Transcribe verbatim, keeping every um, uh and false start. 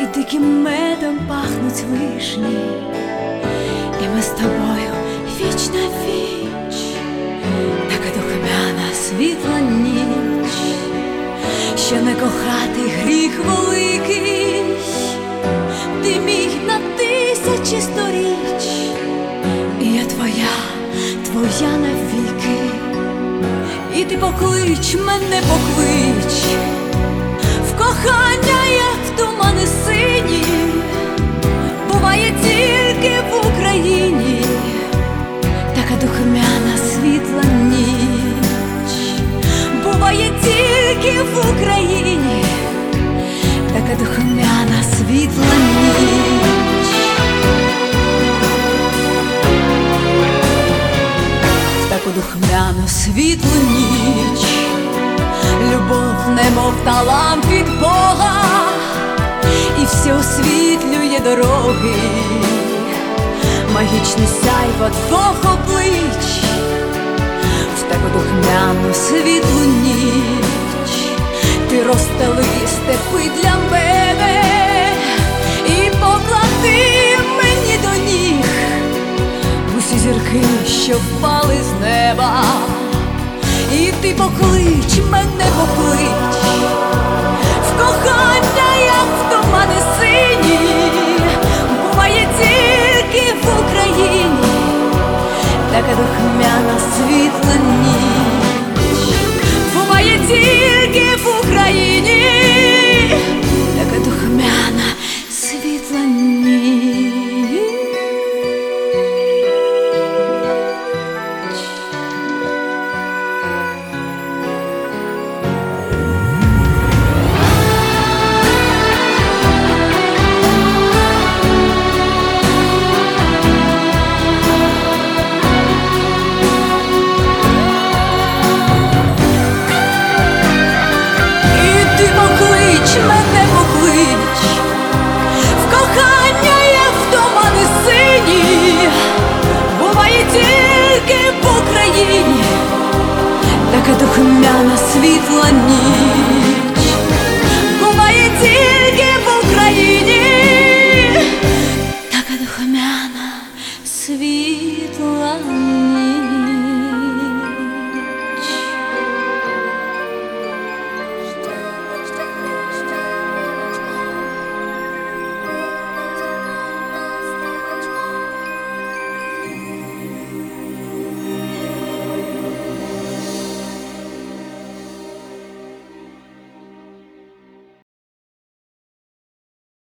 і диким медом пахнуть вишні, і ми з тобою віч на віч, така духмяна світла ніч, що не кохати гріх великий, ти мій на тисячі сторіч, і я твоя, твоя навіки, і ти поклич мене, поклич в кохання, як в тумани сині, буває тільки в Україні, така духмяна світла ніч, буває тільки в Україні, така духмяна світла ніч. В таку духмяну світлу ніч любов, немов талант від Бога, і все освітлює дороги, магічне сяйво двох облич. В таку духмяну світлу ніч ти розстели степи для мене і поклади мені до ніг усі зірки, що впали з неба. І ти поклич мене, поклич в кохання, як в тумани сині, буває тільки в Україні, така духмяна світла ніч, буває тільки в Україні, така духмяна світла ніч. Мене поклич в кохання, як в тумани сині, буває тільки в Україні, така духмяна світла